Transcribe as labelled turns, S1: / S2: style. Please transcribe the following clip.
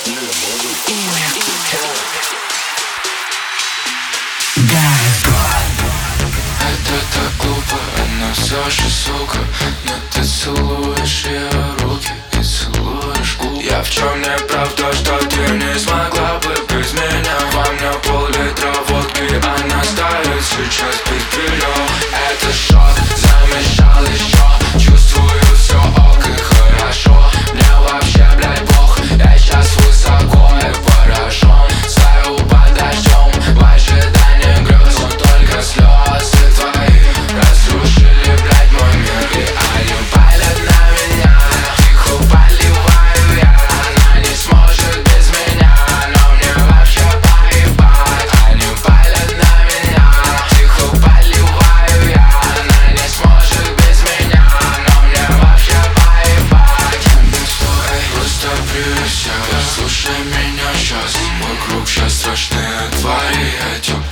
S1: Это так глупо, но все же, сука. Но ты целуешь ее руки и целуешь губы. Я в чем не прав, то что ты не смогла бы без меня. Во мне пол-литра водки, она ставит сейчас без белья. Это шок, замешал еще. Чувствую все ок и хорошо. Мне вообще, блядь, бог. Я сейчас высоко и поражен. Стою под дождем в ожидании грез. Но только слезы твои разрушили, блядь, мой мир. И они палят на меня, тихо поливаю я. Она не сможет без меня, но мне вообще поебать. Они палят на меня, тихо поливаю я. Она не сможет без меня, но мне вообще поебать. Стой, просто присядь, послушай меня сейчас. Вокруг сейчас страшные твари, эти